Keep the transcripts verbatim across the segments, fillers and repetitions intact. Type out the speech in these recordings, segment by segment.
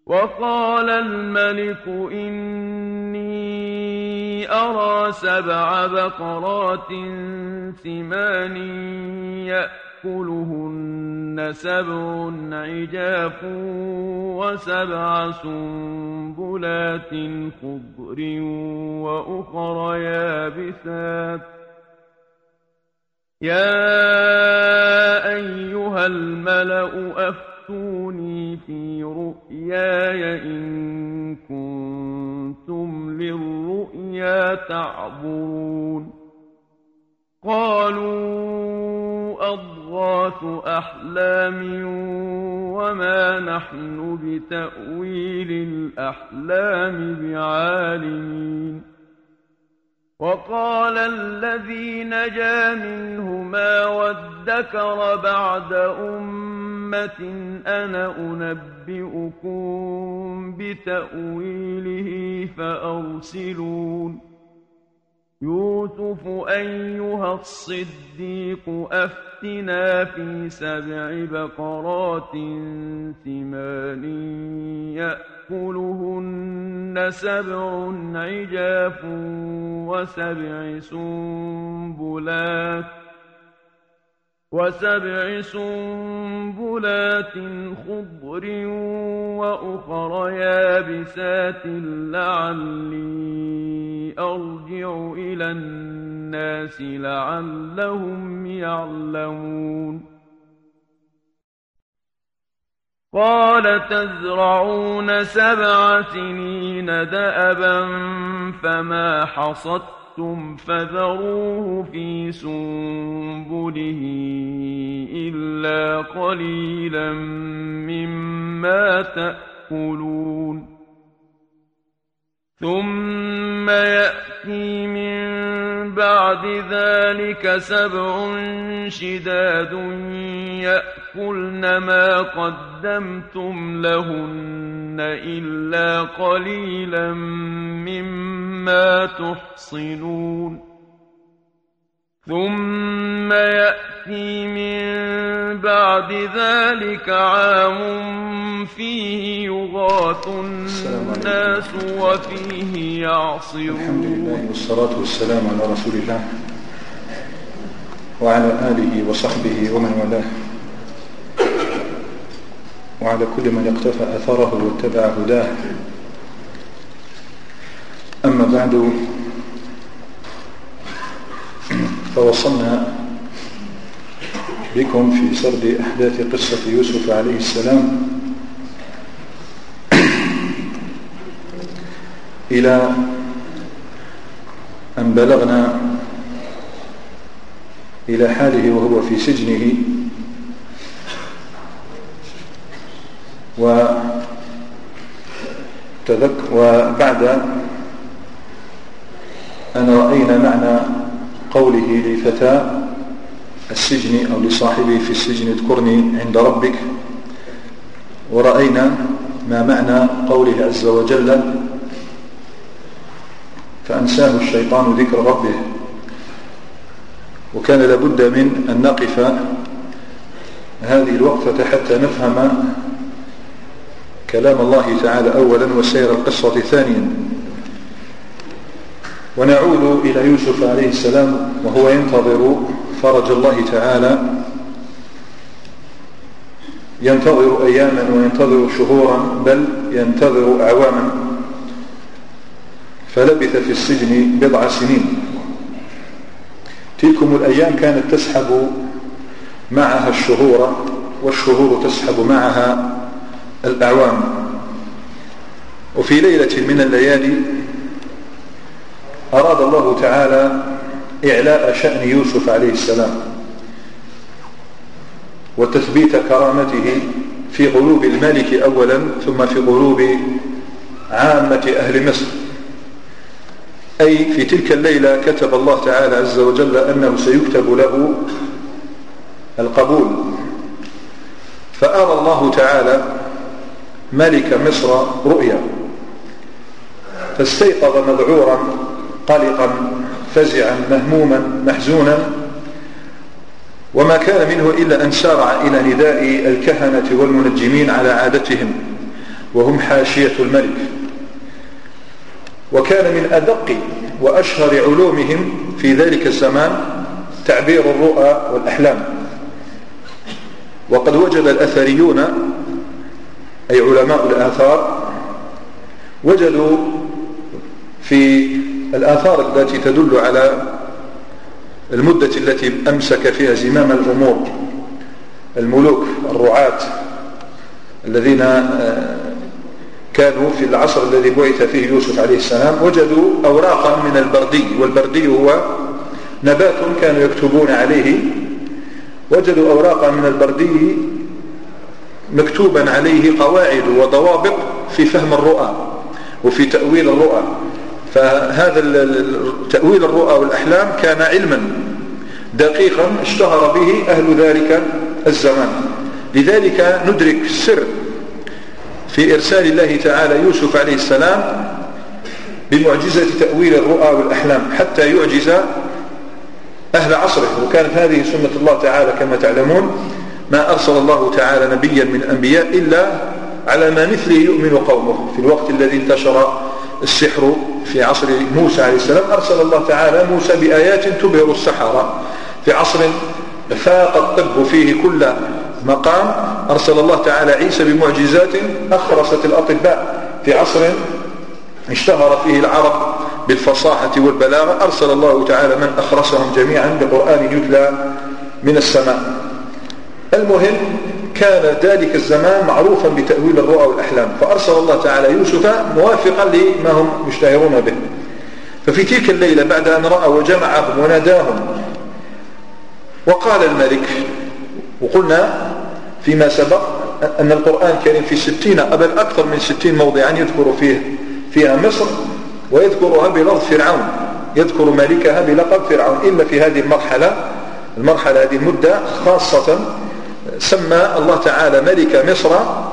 وقال الملك إني أرى سبع بقرات سمان يأكلهن سبع عجاف وسبع سنبلات خضر وأخر يابسات يا أيها الملأ أفتوني في رؤياي إن كنتم للرؤيا تعبرون قالوا أضغاث أحلام وما نحن بتأويل الأحلام بعالمين وقال الذي نجا منهما وادكر بعد أمة أنا أنبئكم بتأويله فأرسلون يوسف أيها الصديق أفتنا في سبع بقرات سمان يأكلهن سبع عجاف وسبع سنبلات وسبع سنبلات خضر وأخر يابسات لعلي أرجع إلى الناس لعلهم يعلمون قال تزرعون سبع سنين دأبا فما حصدتم فذروه في سنبله إلا قليلا مما تأكلون ثم يأتي من بعد ذلك سبع شداد يأكلن ما قدمتم لهن إلا قليلا مما تحصنون ثم يأتي من بعد ذلك عام فيه يغاث الناس وفيه يعصرون. الحمد لله والصلاة والسلام على رسول الله وعلى آله وصحبه ومن والاه وعلى كل من اقتفى أثره واتبع هداه. أما بعد، فوصلنا بكم في سرد أحداث قصة يوسف عليه السلام إلى أن بلغنا إلى حاله وهو في سجنه، وبعد أن رأينا معنى قوله لفتى السجن أو لصاحبه في السجن اذكرني عند ربك، ورأينا ما معنى قوله عز وجل فأنساه الشيطان ذكر ربه. وكان لابد من أن نقف هذه الوقفة حتى نفهم كلام الله تعالى أولا وسير القصة ثانيا، ونعود إلى يوسف عليه السلام وهو ينتظر فرج الله تعالى، ينتظر أياما وينتظر شهورا بل ينتظر أعواما، فلبث في السجن بضع سنين. تلكم الأيام كانت تسحب معها الشهور والشهور تسحب معها الأعوام. وفي ليلة من الليالي أراد الله تعالى إعلاء شأن يوسف عليه السلام وتثبيت كرامته في قلوب الملك أولا ثم في قلوب عامة أهل مصر. أي في تلك الليلة كتب الله تعالى عز وجل أنه سيكتب له القبول، فأرى الله تعالى ملك مصر رؤيا، فاستيقظ مذعورا قلقا فزعا مهموما محزونا، وما كان منه إلا أن سارع إلى نداء الكهنة والمنجمين على عادتهم، وهم حاشية الملك. وكان من أدق وأشهر علومهم في ذلك الزمان تعبير الرؤى والأحلام. وقد وجد الأثريون أي علماء الآثار وجدوا في الآثار التي تدل على المدة التي أمسك فيها زمام الأمور الملوك الرعاة الذين كانوا في العصر الذي بعث فيه يوسف عليه السلام، وجدوا أوراقا من البردي، والبردي هو نبات كانوا يكتبون عليه. وجدوا أوراقا من البردي مكتوبا عليه قواعد وضوابط في فهم الرؤى وفي تأويل الرؤى. فهذا تأويل الرؤى والأحلام كان علما دقيقا اشتهر به أهل ذلك الزمان. لذلك ندرك السر في إرسال الله تعالى يوسف عليه السلام بمعجزة تأويل الرؤى والأحلام حتى يعجز أهل عصره. وكانت هذه سنة الله تعالى كما تعلمون، ما أرسل الله تعالى نبيا من الأنبياء إلا على ما مثله يؤمن قومه. في الوقت الذي انتشر السحر في عصر موسى عليه السلام أرسل الله تعالى موسى بآيات تبهر السحرة. في عصر فاق الطب فيه كل مقام أرسل الله تعالى عيسى بمعجزات أخرست الأطباء. في عصر اشتهر فيه العرب بالفصاحة والبلاغة أرسل الله تعالى من أخرسهم جميعا بقرآن يتلى من السماء. المهم كان ذلك الزمان معروفا بتأويل الرؤى والأحلام، فأرسل الله تعالى يوسف موافقا لما هم مشتهرون به. ففي تلك الليلة بعد أن رأى وجمعهم وناداهم وقال الملك، وقلنا فيما سبق أن القرآن الكريم في ستين بل أكثر من ستين موضعا يذكر فيه فيها مصر ويذكرها بلفظ فرعون، يذكر ملكها بلقب فرعون، إلا في هذه المرحلة المرحلة هذه المدة خاصة سمى الله تعالى ملك مصر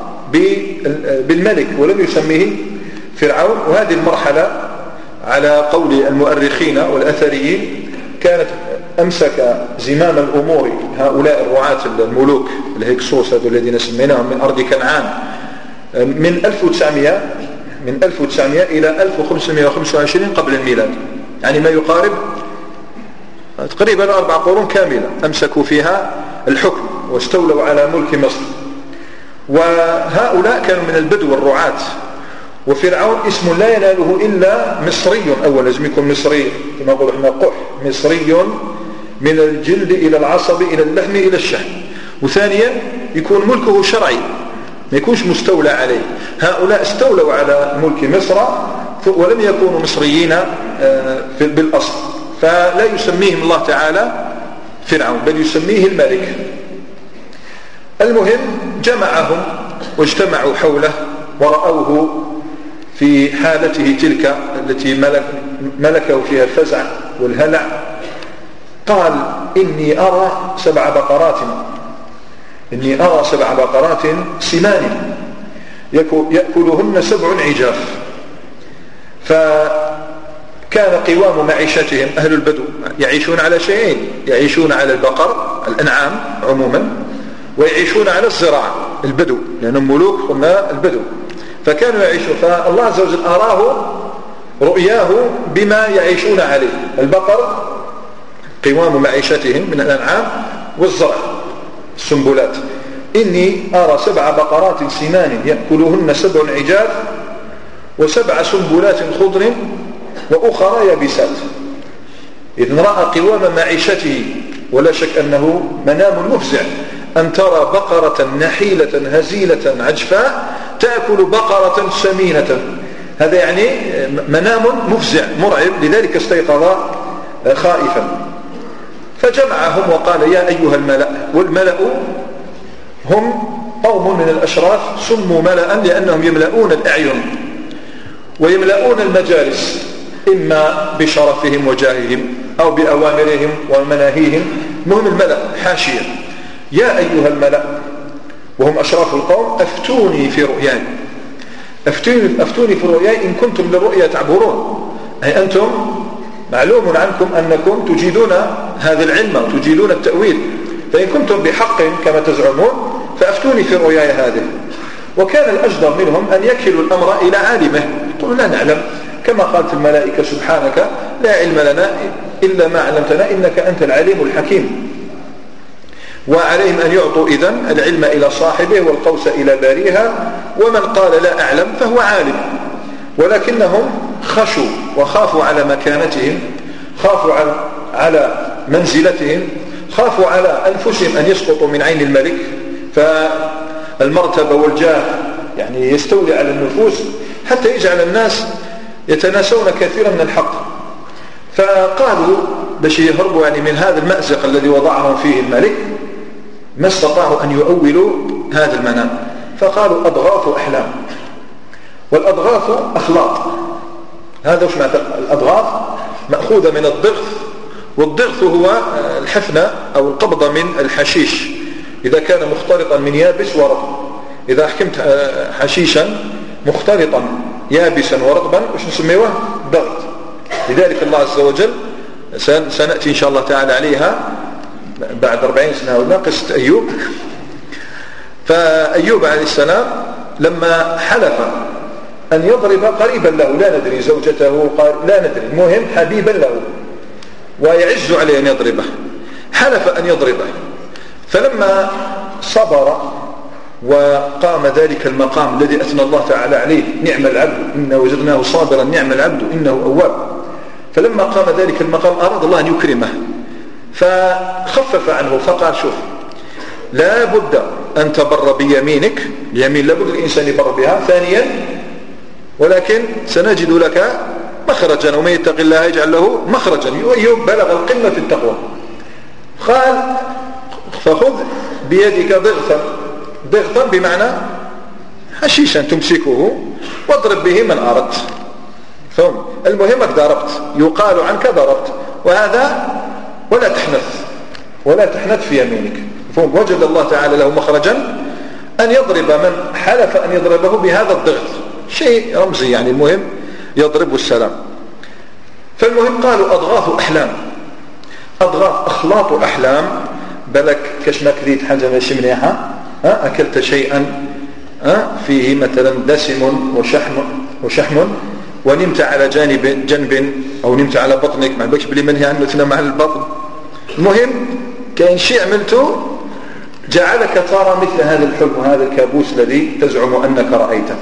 بالملك ولم يسميه فرعون. وهذه المرحلة على قول المؤرخين والأثريين كانت أمسك زمام الأمور هؤلاء الرعاة الملوك الهكسوس هذول الذين سميناهم من أرض كنعان من ألف وتسعمائة من ألف وتسعمائة إلى ألف وخمسمائة وخمسة وعشرين قبل الميلاد، يعني ما يقارب تقريبا أربع قرون كاملة أمسكوا فيها الحكم واستولوا على ملك مصر. وهؤلاء كانوا من البدو الرعاة. وفرعون اسم لا يناله إلا مصري، أولا لازم يكون مصري كما نقول احنا قح، مصري من الجلد إلى العصب إلى اللحم إلى الشحم. وثانيا يكون ملكه شرعي ما يكونش مستولى عليه. هؤلاء استولوا على ملك مصر ولم يكونوا مصريين بالأصل، فلا يسميهم الله تعالى فرعون بل يسميه الملك. المهم جمعهم واجتمعوا حوله ورأوه في حالته تلك التي ملك ملكه فيها الفزع والهلع. قال إني أرى سبع بقرات إني أرى سبع بقرات سمان يأكلهن سبع عجاف. فكان قوام معيشتهم أهل البدو يعيشون على شيئين، يعيشون على البقر الأنعام عموما، ويعيشون على الزراعة البدو لأنهم ملوك قلنا البدو. فكانوا يعيشون، فالله عز وجل أراه رؤياه بما يعيشون عليه، البقر قوام معيشتهم من الأنعام والزرع السنبلات. إني أرى سبع بقرات سمان يأكلهن سبع عجاف وسبع سنبلات خضر وأخرى يابسات. إذن رأى قوام معيشته، ولا شك أنه منام مفزع أن ترى بقرة نحيلة هزيلة عجفاء تأكل بقرة سمينة. هذا يعني منام مفزع مرعب، لذلك استيقظ خائفا. فجمعهم وقال يا أيها الملأ، والملأ هم قوم من الأشراف سموا ملأ لأنهم يملؤون الأعين ويملؤون المجالس إما بشرفهم وجاههم أو بأوامرهم ومناهيهم. مهم الملأ حاشية. يا أيها الملأ وهم أشراف القوم أفتوني في رؤياي أفتوني, أفتوني في رؤياي إن كنتم للرؤيا تعبرون، أي أنتم معلوم عنكم أنكم تجيدون هذا العلم وتجيدون التأويل، فإن كنتم بحق كما تزعمون فأفتوني في رؤياي هذه. وكان الأجدر منهم أن يكلوا الأمر إلى عالمه، يقولوا لا نعلم، كما قالت الملائكة سبحانك لا علم لنا إلا ما علمتنا إنك أنت العليم الحكيم. وعليهم أن يعطوا إذن العلم إلى صاحبه والقوس إلى باريها، ومن قال لا أعلم فهو عالم. ولكنهم خشوا وخافوا على مكانتهم، خافوا على منزلتهم، خافوا على أنفسهم أن يسقطوا من عين الملك، فالمرتبة والجاه يعني يستولي على النفوس حتى يجعل الناس يتناسون كثيرا من الحق. فقالوا باش يهربوا يعني من هذا المأزق الذي وضعهم فيه الملك، ما استطاعوا أن يؤولوا هذا المنام، فقالوا أضغاث أحلام. والأضغاث أخلاط، هذا وش معنى الأضغاث؟ مأخوذة من الضغث، والضغث هو الحفنة أو القبضة من الحشيش إذا كان مختلطا من يابس ورطب. إذا حكمت حشيشا مختلطا يابسا ورطبا وش نسميه؟ ضغط. لذلك الله عز وجل سنأتي إن شاء الله تعالى عليها بعد أربعين سنة ولا قصة أيوب. فأيوب عليه السلام لما حلف أن يضرب قريبا له، لا ندري زوجته، قال لا ندري، المهم حبيبا له ويعز عليه أن يضربه، حلف أن يضربه. فلما صبر وقام ذلك المقام الذي أثنى الله تعالى عليه، نعم العبد إنه وجدناه صابرا نعم العبد إنه أواب، فلما قام ذلك المقام أراد الله أن يكرمه فخفف عنه، فقال شوف لا بد أن تبر بيمينك، اليمين لابد الإنسان يبر بها، ثانيا ولكن سنجد لك مخرجا ومن يتق الله يجعل له مخرجا. وأيوب بلغ القمة في التقوى، قال فخذ بيدك ضغثا، ضغثا بمعنى حشيشا تمسكه واضرب به من أردت، فهم المهمك ضربت، يقال عنك ضربت، وهذا ولا تحنث ولا تحنث في يمينك. فهم وجد الله تعالى له مخرجا أن يضرب من حلف أن يضربه بهذا الضغط، شيء رمزي يعني، المهم يضرب السلام. فالمهم قالوا أضغاث أحلام، أضغاث أخلاط أحلام، بلك كش ما كذيت حاجة ماشي مليحة، أكلت شيئا فيه مثلا دسم وشحم وشحم ونمت على جانب جنب أو نمت على بطنك، ما بكش بلي منها أنه تنام على البطن، المهم كان شيء عملته جعلك ترى مثل هذا الحلم وهذا الكابوس الذي تزعم أنك رأيته.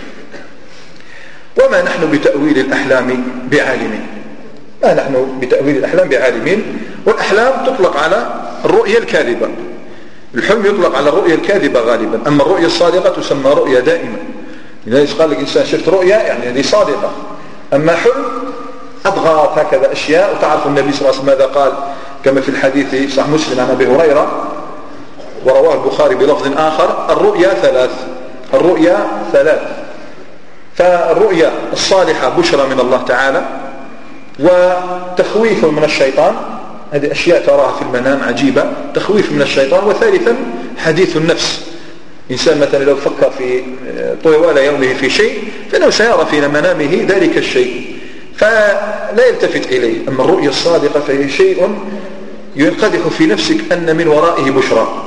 وما نحن بتأويل الأحلام بعالمين، ما نحن بتأويل الأحلام بعالمين. والأحلام تطلق على الرؤية الكاذبة، الحلم يطلق على الرؤية الكاذبة غالبا، أما الرؤية الصادقة تسمى رؤية دائمة. لذلك قال لك إنسان شفت رؤية يعني هذه صادقة. أما حلم أضغاث هكذا أشياء. وتعرف النبي صلى الله عليه وسلم ماذا قال كما في الحديث صحيح مسلم عن أبي هريرة ورواه البخاري بلفظ آخر: الرؤيا ثلاث، الرؤيا ثلاث. فالرؤيا الصالحة بشرى من الله تعالى، وتخويف من الشيطان، هذه أشياء تراها في المنام عجيبة، تخويف من الشيطان. وثالثا حديث النفس، إنسان مثلا لو فكر في طوال يومه في شيء فإنه سيرى في منامه ذلك الشيء فلا يلتفت إليه. أما الرؤيا الصادقة فهي شيء ينقدح في نفسك أن من ورائه بشرى.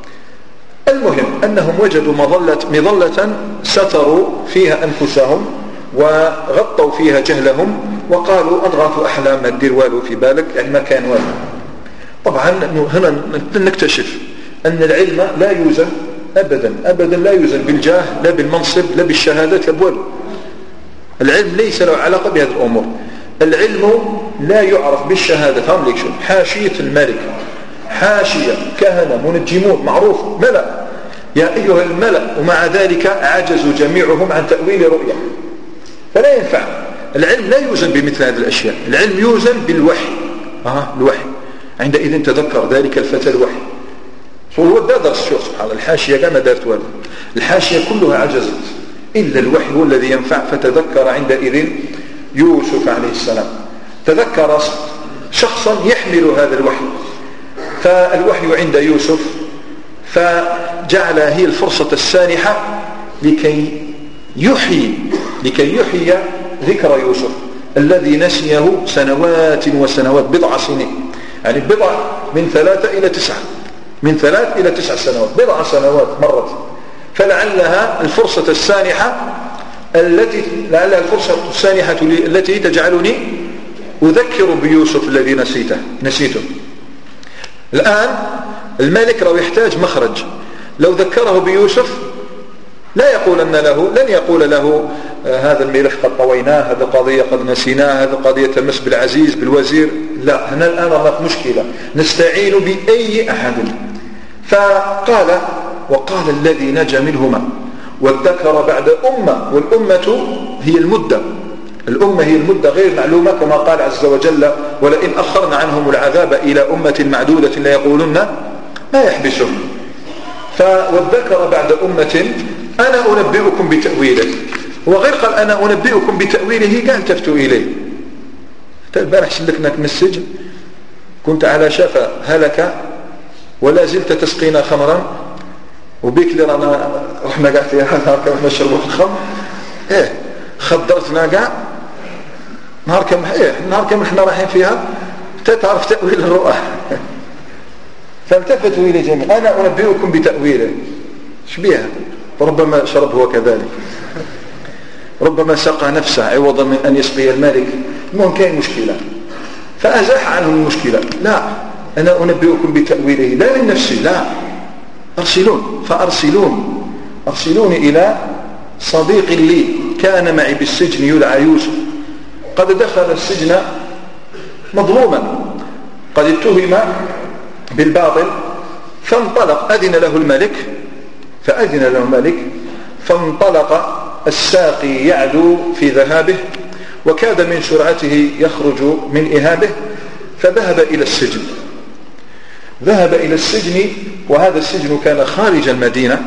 المهم أنهم وجدوا مظلة, مظلة ستروا فيها أنفسهم وغطوا فيها جهلهم، وقالوا أضغاث أحلام، ما تدير والو في بالك، يعني ما كان والو. طبعا هنا نكتشف أن العلم لا يوزن أبدا أبدا، لا يوزن بالجاه لا بالمنصب لا بالشهادات لا بوالو. العلم ليس له علاقة بهذه الأمور. العلم لا يعرف بالشهادة. هم لك شوف حاشية الملك، حاشية كهنة منجمون معروف ملأ، يا أيها الملأ، ومع ذلك عجزوا جميعهم عن تأويل رؤيا. فلا ينفع العلم، لا يوزن بمثل هذه الأشياء. العلم يوزن بالوحي. آه الوحي عندئذ تذكر ذلك الفتى الوحي. هو درس شوف سبحان الله، الحاشية كما دارت والد، الحاشية كلها عجزت إلا الوحي هو الذي ينفع. فتذكر عندئذ يوسف عليه السلام، تذكر شخصا يحمل هذا الوحي، فالوحي عند يوسف، فجعل هي الفرصة السانحة لكي يحيي لكي يحيي ذكر يوسف الذي نسيه سنوات وسنوات، بضع سنين، يعني بضع من ثلاثة إلى تسعة، من ثلاث إلى تسع سنوات، بضع سنوات مرت. فلعلها الفرصة السانحة التي لعلها الفرصة السانحة التي تجعلني أذكر بيوسف الذي نسيته نسيته الآن الملك لو يحتاج مخرج، لو ذكره بيوسف لا يقولن له لن يقول له آه هذا الملف قد طويناه، هذا قضية قد نسيناه، هذا قضية تمس بالعزيز بالوزير. لا، هنا الآن هناك مشكلة نستعين بأي أحد. فقال وقال الذي نجا منهما وادكر بعد أمة، والأمة هي المدة، الأمة هي المدة غير معلومة كما قال عز وجل ولئن أخرنا عنهم العذاب إلى أمة معدودة ليقولن ما يحبسهم. فوادكر بعد أمة أنا أنبئكم بتأويله، وغير قال أنا أنبئكم بتأويله قال تفتوا إليه. البارح سلكناك من السجن، كنت على شفا هلك ولا زلت تسقينا خمرا، وبيك لي رانا رحنا قاعد فيها نهار كم نشربوا الخمر، ايه خدرتنا قاع نهار كم، ايه نهار كم احنا رايحين فيها تتعرف تأويل الرؤى. فالتفتوا إليه جميعا أنا أنبئكم بتأويله. شبيها ربما شرب هو كذلك، ربما سقى نفسه عوضا من أن يسقي الملك، المهم كاين مشكلة فأزاح عنه المشكلة. لا، أنا أنبئكم بتأويله لا من نفسي، لا، أرسلون فأرسلون أرسلوني إلى صديق لي كان معي بالسجن يدعى يوسف، قد دخل السجن مظلوما، قد اتهم بالباطل، فانطلق أذن له الملك فأذن له الملك فانطلق الساقي يعدو في ذهابه، وكاد من سرعته يخرج من إهابه، فذهب إلى السجن ذهب إلى السجن وهذا السجن كان خارج المدينة.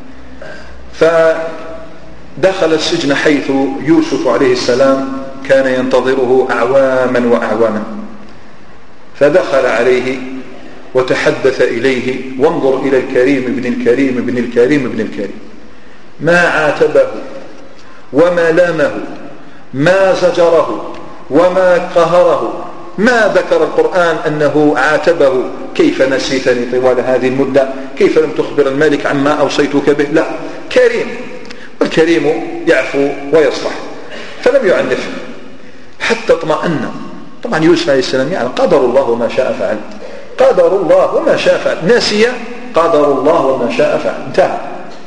فدخل السجن حيث يوسف عليه السلام كان ينتظره أعواما وأعواما، فدخل عليه وتحدث إليه. وانظر إلى الكريم ابن الكريم ابن الكريم ابن الكريم، ما عاتبه وما لامه، ما زجره وما قهره، ما ذكر القرآن أنه عاتبه كيف نسيتني طوال هذه المدة، كيف لم تخبر الملك عما أوصيتك به. لا، كريم، والكريم يعفو ويصفح، فلم يعنفه حتى اطمأن. طبعا يوسف عليه السلام يعني قدر الله وما شاء فعل، قدر الله وما شاء فعل، نسي قدر الله وما شاء فعل، انتهى.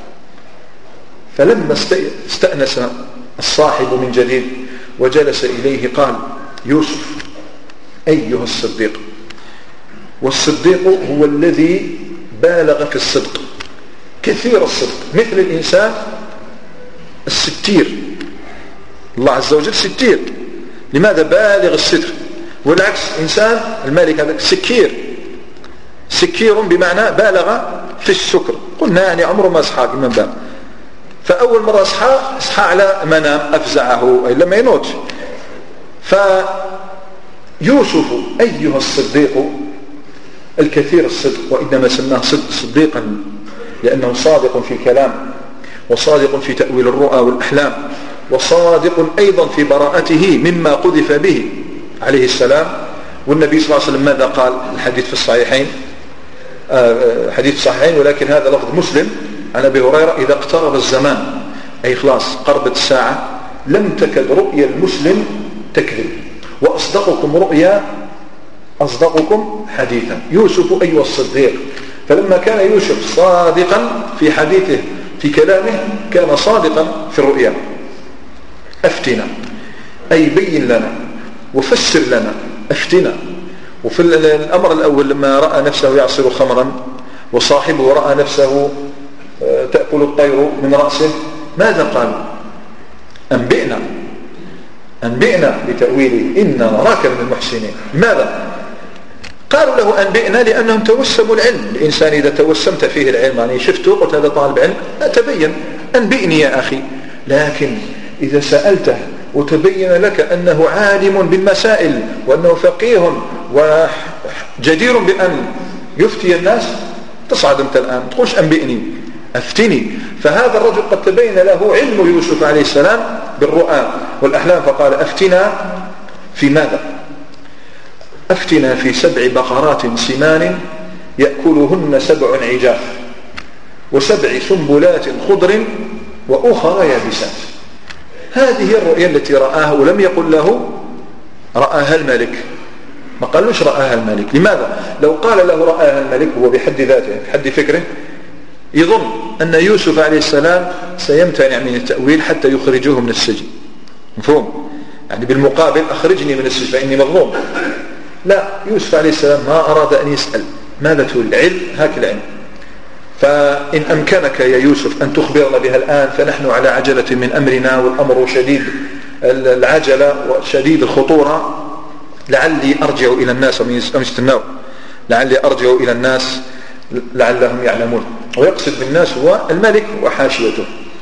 فلما استأنس الصاحب من جديد وجلس إليه قال يوسف أيها الصديق، والصديق هو الذي بالغ في الصدق، كثير الصدق، مثل الإنسان الستير، الله عز وجل ستير، لماذا بالغ الستر؟ والعكس إنسان المالك هذا سكير، سكير بمعنى بالغ في السكر، قلنا يعني عمره ما صحى من باب، فأول مرة صحى صحى على منام أفزعه لما ينوت. فيوسف أيها الصديق الكثير الصدق، وإنما سماه صديقا لأنه صادق في الكلام، وصادق في تأويل الرؤى والأحلام، وصادق أيضا في براءته مما قذف به عليه السلام. والنبي صلى الله عليه وسلم ماذا قال؟ الحديث في الصحيحين، حديث الصحيحين ولكن هذا لفظ مسلم عن أبي هريرة: إذا اقترب الزمان، أي خلاص قربت الساعة، لم تكد رؤيا المسلم تكذب، وأصدقكم رؤيا أصدقكم حديثا. يوسف أيها الصديق، فلما كان يوسف صادقا في حديثه في كلامه كان صادقا في الرؤيا. أفتنا أي بين لنا وفسر لنا، أفتنا. وفي الأمر الأول لما رأى نفسه يعصر خمرا وصاحبه رأى نفسه تأكل الطير من رأسه، ماذا قال؟ أنبئنا أنبئنا بتأويله إنا نراك من المحسنين. ماذا؟ قالوا له أنبئنا لأنهم توسموا العلم. الإنسان إذا توسمت فيه العلم يعني شفته قلت هذا طالب علم، أتبين أنبئني يا أخي. لكن إذا سألته وتبين لك أنه عالم بالمسائل وأنه فقيه وجدير بأن يفتي الناس، تصعد أنت الآن تقولش أنبئني، أفتني. فهذا الرجل قد تبين له علم يوسف عليه السلام بالرؤى والأحلام، فقال أفتنا في ماذا؟ أفتنا في سبع بقرات سمان يأكلهن سبع عجاف وسبع سنبلات خضر وأخر يابسات. هذه الرؤيا التي رآها، ولم يقل له رآها الملك، ما قالوش رآها الملك. لماذا؟ لو قال له رآها الملك هو بحد ذاته بحد فكره يظن أن يوسف عليه السلام سيمتنع من التأويل حتى يخرجوه من السجن. مفهوم؟ يعني بالمقابل أخرجني من السجن فإني مظلوم. لا، يوسف عليه السلام ما أراد أن يسأل ماذا تريد؟ العلم، هاك العلم. فإن أمكنك يا يوسف أن تخبرنا بها الآن فنحن على عجلة من أمرنا، والأمر شديد العجلة وشديد الخطورة، لعلي أرجع إلى الناس أم يستنوا لعلي أرجع إلى الناس لعلهم يعلمون. ويقصد بالناس هو الملك وحاشيته.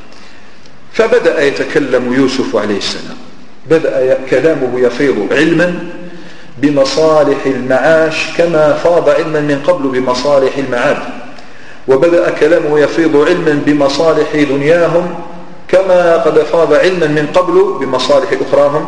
فبدأ يتكلم يوسف عليه السلام، بدأ كلامه يفيض علما بمصالح المعاش كما فاض علما من قبل بمصالح المعاد، وبدأ كلامه يفيض علما بمصالح دنياهم كما قد فاض علما من قبل بمصالح أخراهم.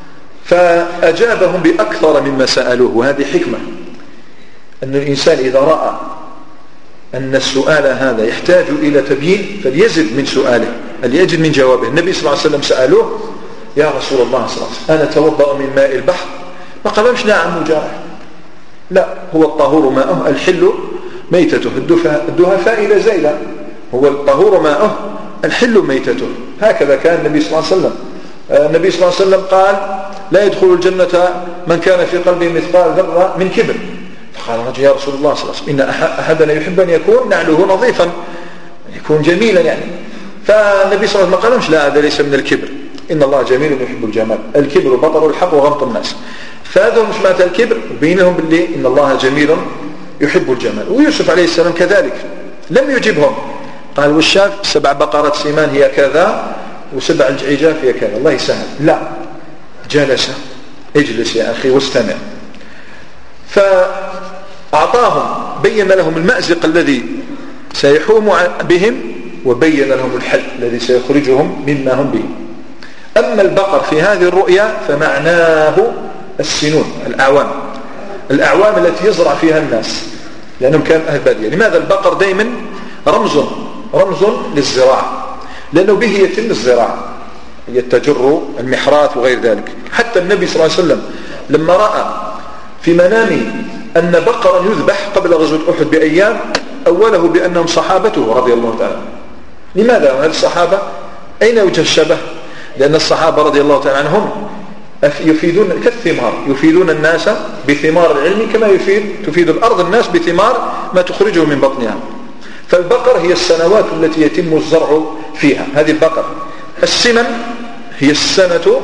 فأجابهم بأكثر مما سألوه. وهذه حكمة، أن الإنسان إذا رأى أن السؤال هذا يحتاج إلى تبيين فليزد من سؤاله، ليجد من جوابه. النبي صلى الله عليه وسلم سألوه يا رسول الله صلى الله عليه وسلم أنا توضأ من ماء البحر؟ ما قالوش نعم مجارح، لا، هو الطهور ماءه الحل ميتته، الدها فائلة زيلة، هو الطهور ماءه الحل ميتته. هكذا كان النبي صلى الله عليه وسلم. النبي صلى الله عليه وسلم قال لا يدخل الجنة من كان في قلبه مثقال ذرة من كبر. فقال رجل يا رسول الله صلى الله عليه وسلم إن أحدنا يحب أن يكون نعله نظيفا، يكون جميلا يعني. فالنبي صلى الله عليه وسلم قال مش لا، هذا ليس من الكبر، إن الله جميل يحب الجمال، الكبر بطر الحق وغمط الناس. فهذا مش معنى الكبر، وبينهم باللي إن الله جميل يحب الجمال. ويوسف عليه السلام كذلك لم يجبهم، قال والشاف سبع بقرات سمان هي كذا وسبع العجاف هي كذا، الله يسهل. لا، جلس، اجلس يا أخي واستمع. فأعطاهم، بين لهم المأزق الذي سيحوم بهم، وبين لهم الحل الذي سيخرجهم مما هم به. أما البقر في هذه الرؤيا فمعناه السنون، الأعوام، الأعوام التي يزرع فيها الناس، لأنهم كانوا أهل بادية. لماذا البقر دائما رمز رمز للزراعة؟ لأنه به يتم الزراعة، يتجر المحرات وغير ذلك. حتى النبي صلى الله عليه وسلم لما رأى في منامه أن بقرا يذبح قبل غزوة أحد بأيام أوله بأنهم صحابته رضي الله تعالى. لماذا هذه الصحابة؟ أين وجه الشبه؟ لأن الصحابة رضي الله تعالى عنهم يفيدون كالثمار، يفيدون الناس بثمار العلم كما يفيد تفيد الأرض الناس بثمار ما تخرجه من بطنها. فالبقر هي السنوات التي يتم الزرع فيها، هذه البقر. السمن هي السنة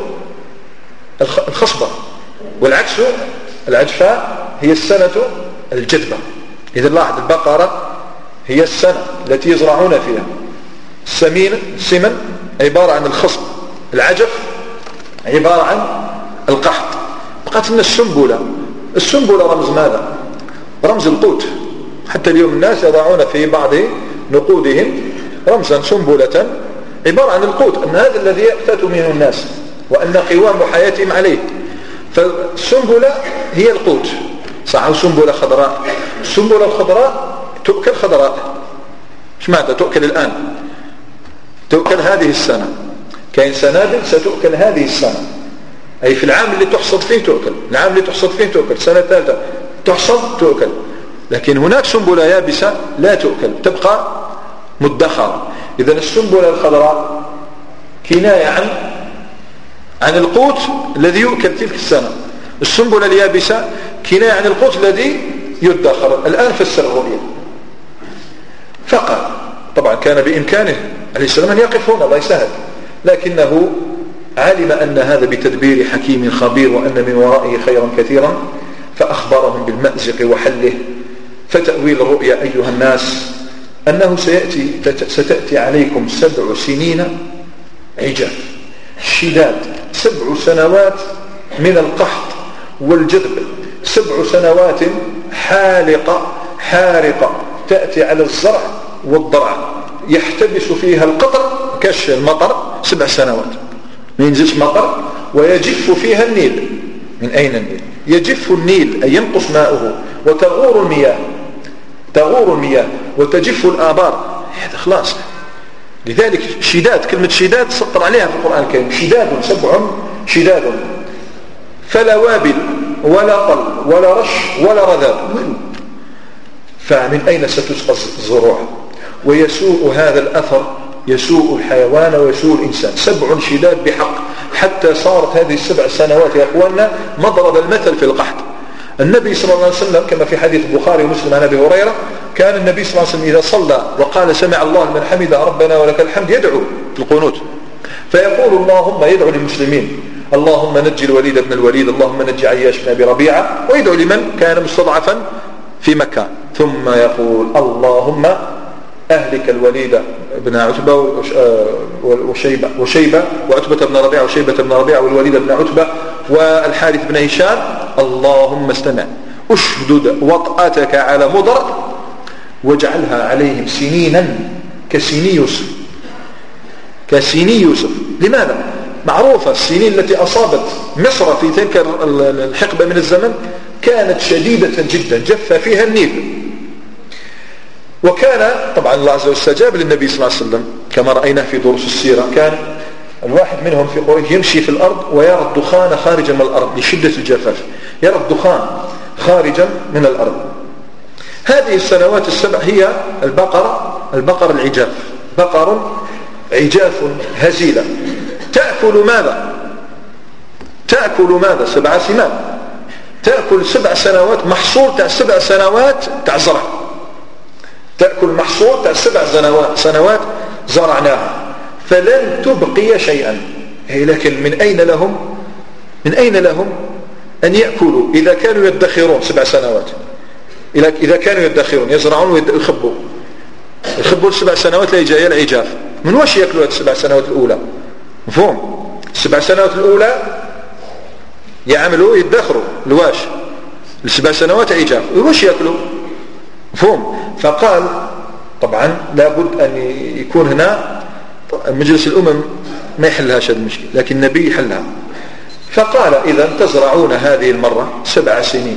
الخصبة، والعكس العجفاء هي السنة الجدبة. إذا لاحظ البقرة هي السنة التي يزرعون فيها. السمين السمن عبارة عن الخصب، العجف عبارة عن القحط. بقت لنا السنبلة. السنبلة رمز ماذا؟ رمز القوت. حتى اليوم الناس يضعون في بعض نقودهم رمزا سنبلة عبارة عن القوت، أن هذا الذي يقتات منه الناس وأن قوام حياتهم عليه. فالسنبلة هي القوت. صح. سنبلة خضراء، السنبلة الخضراء تؤكل خضراء. ايش معنى تؤكل الآن؟ تؤكل هذه السنة. كاين سنابل ستؤكل هذه السنة، أي في العام اللي تحصد فيه تؤكل، العام اللي تحصد فيه تؤكل، سنة ثالثة تحصد تؤكل. لكن هناك سنبلة يابسة لا تؤكل، تبقى مدخرة. إذن السنبلة الخضراء كناية عن عن القوت الذي يؤكل تلك السنة. السنبلة اليابسة كناية عن القوت الذي يدخر. الآن فسر الرؤية. فقال طبعا كان بإمكانه عليه السلام أن يقف هنا، الله يسهل، لكنه علم أن هذا بتدبير حكيم خبير وأن من ورائه خيرا كثيرا، فأخبرهم بالمأزق وحله. فتأويل الرؤيا أيها الناس أنه سيأتي ستأتي عليكم سبع سنين عجاف شداد، سبع سنوات من القحط والجذب، سبع سنوات حالقة حارقة تأتي على الزرع والضرع، يحتبس فيها القطر كش المطر سبع سنوات، ما ينزلش مطر، ويجف فيها النيل. من أين النيل؟ يجف النيل أي ينقص ماؤه، وتغور المياه، تغور المياه وتجف الآبار، هذا خلاص. لذلك شداد، كلمة شداد سطر عليها في القرآن الكريم، شداد سبع شداد فلا وابل ولا طل ولا رش ولا رذاب. فمن أين ستسقى الزروع؟ ويسوء هذا الأثر، يسوء الحيوان ويسوء الإنسان. سبع شداد بحق، حتى صارت هذه السبع سنوات يا أخواننا مضرب المثل في القحط. النبي صلى الله عليه وسلم كما في حديث البخاري ومسلم عن أبي هريرة، كان النبي صلى الله عليه وسلم إذا صلى وقال سمع الله لمن حمد ربنا ولك الحمد يدعو في القنوت، فيقول اللهم، يدعو للمسلمين اللهم نجي الوليد بن الوليد، اللهم نجي عياش بن أبي ربيعة، ويدعو لمن كان مستضعفا في مكة، ثم يقول اللهم أهلك الوليد بن عتبة وشيبة, وشيبة وعتبة بن ربيعة وشيبة بن ربيعة والوليد بن عتبة والحارث بن هشام، اللهم استمع أشدد وطأتك على مضر واجعلها عليهم سنينا كسني يوسف. كسني يوسف. لماذا؟ معروفة السنين التي أصابت مصر في تلك الحقبة من الزمن كانت شديدة جدا، جف فيها النيل. وكان طبعا الله عز وجل استجاب للنبي صلى الله عليه وسلم كما رأينا في دروس السيرة. كان الواحد منهم في قريش يمشي في الأرض ويرى الدخان خارجا من الأرض لشدة الجفاف، يرى الدخان خارجا من الأرض. هذه السنوات السبع هي البقر البقر العجاف، بقر عجاف هزيلة تأكل ماذا؟ تأكل ماذا؟ سبع سنين. تأكل سبع سنوات محصول تاع سبع سنوات تاع زرع، تأكل محصول تاع سبع سنوات سنوات زرعناها، فلن تبقي شيئا. لكن من أين لهم من أين لهم أن يأكلوا إذا كانوا يدخرون سبع سنوات؟ إذا كانوا يدخرون يزرعون ويخبوا يخبوا السبع سنوات لا جاية العجاف، من واش يأكلوا السبع سنوات الأولى؟ مفهوم؟ السبع سنوات الأولى يعملوا يدخروا الواش، السبع سنوات عجاف، واش يأكلوا؟ مفهوم؟ فقال طبعا لابد أن يكون هنا مجلس الأمم ما يحلهاش هذه المشكلة، لكن النبي يحلها. فقال إذا تزرعون هذه المرة سبع سنين،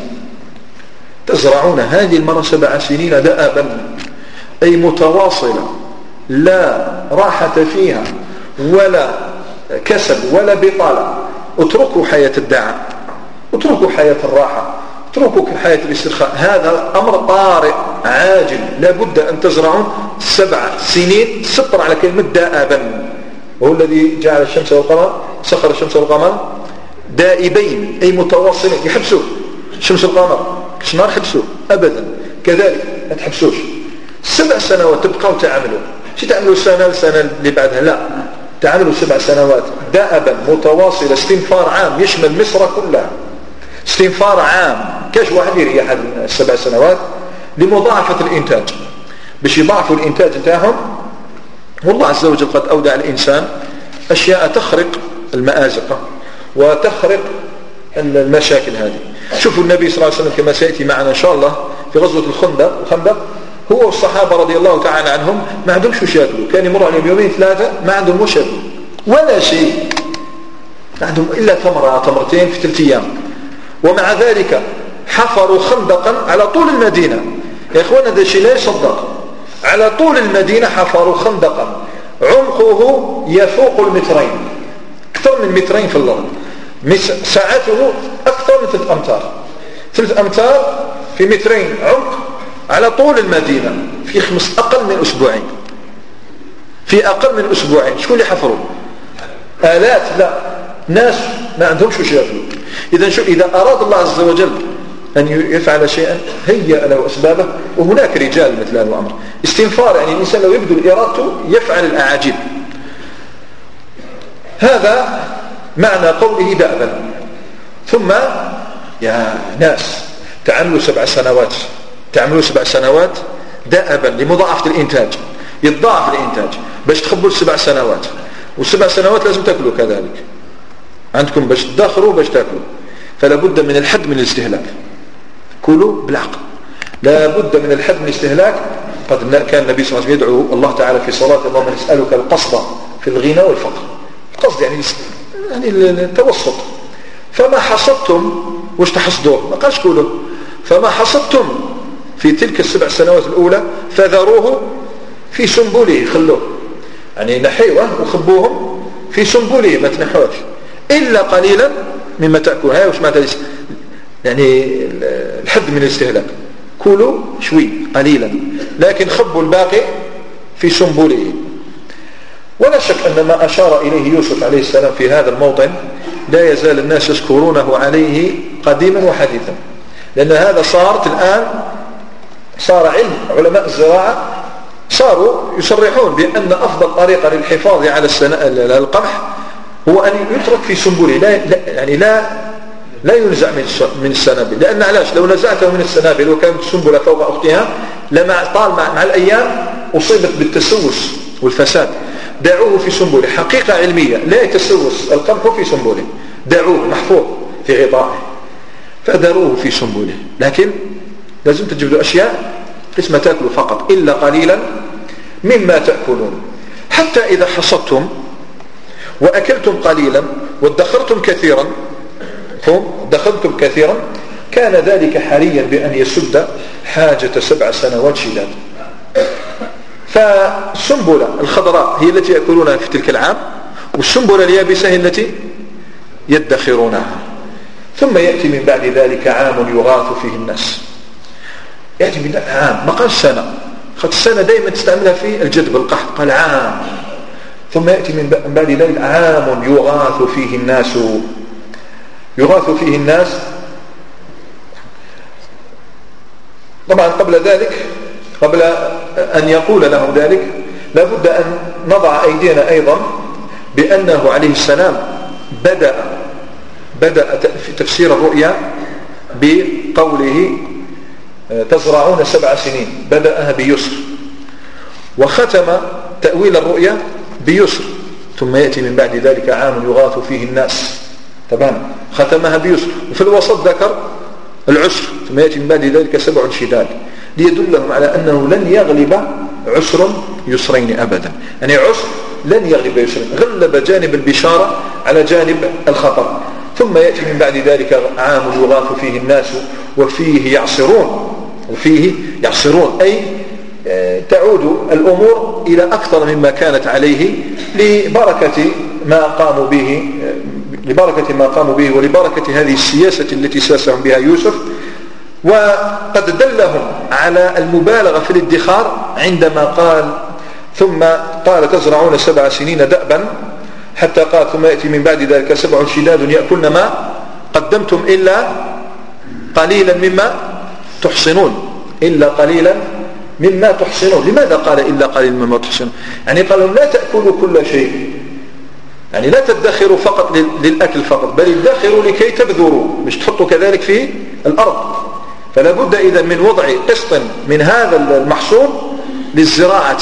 تزرعون هذه المرة سبع سنين دأبا، أي متواصلة لا راحة فيها ولا كسب ولا بطالة. اتركوا حياة الدعاء، اتركوا حياة الراحة، اتركوا حياة الاسترخاء. هذا أمر طارئ عاجل، لابد أن تزرعون سبع سنين. سطر على كلمة دائبا، وهو الذي جعل الشمس والقمر، سخر الشمس والقمر دائبين أي متواصلين. يحبسوا الشمس والقمر شنار حبسوا أبدا، كذلك ما تحبسوش. سبع سنوات تبقوا تعملوا، شو تعملوا سنة السنة اللي بعدها؟ لا، تعملوا سبع سنوات دائبا متواصلة، استنفار عام يشمل مصر كلها، استنفار عام. كاش واحد يريح هذه السبع سنوات لمضاعفة الإنتاج، باش يضاعفوا الإنتاج نتاعهم. والله عز وجل قد أودع الإنسان أشياء تخرق المآزق وتخرق المشاكل هذه. شوفوا النبي صلى الله عليه وسلم كما سيأتي معنا إن شاء الله في غزوة الخندق الخندق هو والصحابة رضي الله تعالى عنهم ما عندهمش وش ياكلوا، كان يمر عليهم يومين ثلاثة ما عندهم وش ياكلوا ولا شيء، ما عندهم إلا تمرة تمرتين في ثلاث أيام. ومع ذلك حفروا خندقا على طول المدينة. يا إخوانا هذا شيء لا يصدق. على طول المدينة حفروا خندقا عمقه يفوق المترين، أكثر من مترين في الأرض، ساعته أكثر من ثلاث أمتار، ثلاث أمتار في مترين عمق على طول المدينة في خمس أقل من أسبوعين، في أقل من أسبوعين. شكون اللي حفروا؟ آلات؟ لا، ناس ما عندهمش وش يأكلوا. إذا شو إذا أراد الله عز وجل أن يفعل شيئا هيأ له أسبابه، وهناك رجال مثل هذا الأمر. استنفار يعني الإنسان لو يبذل إرادته يفعل الأعاجيب. هذا معنى قوله دأبا. ثم يا ناس تعملوا سبع سنوات تعملوا سبع سنوات دأبا لمضاعفة الإنتاج، يتضاعف الإنتاج باش تخبوا السبع سنوات، والسبع سنوات لازم تأكلوا كذلك عندكم باش تدخروا باش تأكلوا. فلا بد من الحد من الاستهلاك، كلوا بالعقل، لا بد من الحد من الاستهلاك. قد كان النبي صلى الله عليه وسلم يدعو الله تعالى في صلاة اللهم نسألك القصد في الغنى والفقر. القصد يعني يعني التوسط. فما حصدتم واش تحصدوه؟ ما قالش كلوا. فما حصدتم في تلك السبع سنوات الأولى فذروه في سنبله خلوه، يعني نحيوه وخبوهم في سنبله ما تنحوش إلا قليلا مما تأكل. هاي وش معناتها يعني الحد من الاستهلاك، كلوا شوي قليلا لكن خبوا الباقي في سنبله. ولا شك أن ما أشار إليه يوسف عليه السلام في هذا الموطن لا يزال الناس يذكرونه عليه قديما وحديثا، لأن هذا صارت الآن صار علم علماء الزراعة صاروا يصرحون بأن أفضل طريقة للحفاظ على القمح هو أن يترك في سنبله، لا يعني لا لا ينزع من السنابل، لأن علاش لو نزعته من السنابل وكانت السنبلة فوق أختها لما طال مع, مع الأيام أصيبت بالتسوس والفساد. دعوه في سنبله، حقيقة علمية لا يتسوس القمح في سنبله، دعوه محفوظ في غطائه فدروه في سنبله، لكن لازم تجبدوا أشياء ليس ما تأكلوا فقط إلا قليلا مما تأكلون. حتى إذا حصدتم وأكلتم قليلا وادخرتم كثيرا دخلتم كثيرا كان ذلك حريا بأن يسد حاجة سبع سنوات شداد. فالسنبلة الخضراء هي التي يأكلونها في تلك العام، والسنبلة اليابسة هي التي يدخرونها. ثم يأتي من بعد ذلك عام يغاث فيه الناس. يأتي من عام ما قال سنة، خد السنة دائما تستعملها في الجدب القحط، قال عام. ثم يأتي من بعد ذلك عام يغاث فيه الناس. يغاث فيه الناس طبعا قبل ذلك قبل أن يقول لهم ذلك لابد أن نضع أيدينا أيضا بأنه عليه السلام بدأ بدأ في تفسير الرؤيا بقوله تزرعون سبع سنين، بدأها بيسر، وختم تأويل الرؤيا بيسر. ثم يأتي من بعد ذلك عام يغاث فيه الناس، تمام، ختمها بيسر، وفي الوسط ذكر العسر. ثم يأتي من بعد ذلك سبع شداد ليدلهم على أنه لن يغلب عسر يسرين أبدا، يعني عسر لن يغلب يسرين، غلب جانب البشارة على جانب الخطر. ثم يأتي من بعد ذلك عام يغاث فيه الناس وفيه يعصرون، وفيه يعصرون أي تعود الأمور إلى أكثر مما كانت عليه لبركة ما قاموا به لبركة ما قاموا به ولبركة هذه السياسة التي ساسهم بها يوسف. وقد دلهم على المبالغة في الادخار عندما قال ثم قال تزرعون سبع سنين دأبا، حتى قال ثم يأتي من بعد ذلك سبع شداد يأكلن ما قدمتم إلا قليلا مما تحصنون، إلا قليلا مما تحصنون. لماذا قال إلا قليلا مما تحصنون؟ يعني قالوا لا تأكلوا كل شيء، يعني لا تدخروا فقط للأكل فقط، بل ادخروا لكي تبذروا، مش تحطوا كذلك في الأرض. فلا بد إذا من وضع قسط من هذا المحصول للزراعة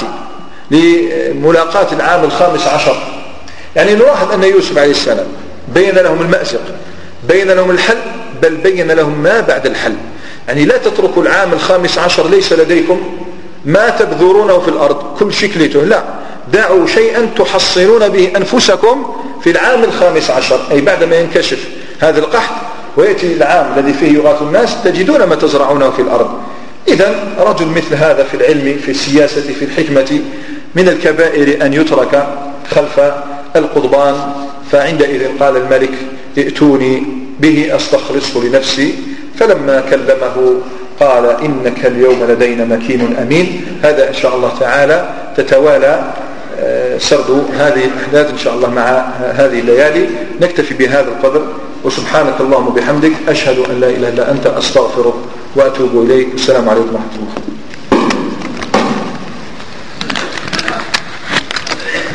لملاقاة العام الخامس عشر. يعني نلاحظ أن يوسف عليه السلام بين لهم المأزق، بين لهم الحل، بل بين لهم ما بعد الحل. يعني لا تتركوا العام الخامس عشر ليس لديكم ما تبذرونه في الأرض كل شكلته، لا، دعوا شيئا تحصنون به أنفسكم في العام الخامس عشر، أي بعدما ينكشف هذا القحط ويأتي العام الذي فيه يغاث الناس تجدون ما تزرعونه في الأرض. إذن رجل مثل هذا في العلم في السياسة في الحكمة من الكبائر أن يترك خلف القضبان. فعندئذ قال الملك ائتوني به أستخلصه لنفسي، فلما كلمه قال إنك اليوم لدينا مكين أمين. هذا إن شاء الله تعالى تتوالى سرد هذه الأحداث إن شاء الله مع هذه الليالي. نكتفي بهذا القدر، وسبحانك اللهم وبحمدك أشهد أن لا إله إلا أنت أستغفرك وأتوب إليك. السلام عليكم ورحمة الله.